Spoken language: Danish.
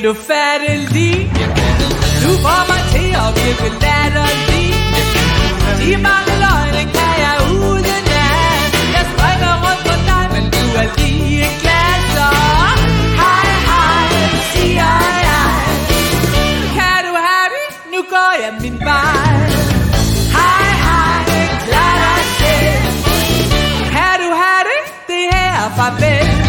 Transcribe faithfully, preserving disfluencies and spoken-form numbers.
helt ufattelig. Du får mig til at virke latterlig. De mange løgne kan jeg udenad. Jeg springer rundt på dig, men du er lige glad. Så hej hej, siger jeg. Kan du have det? Nu går jeg min vej. Hej hej, klar dig selv. Kan du have det? Det her er farvel.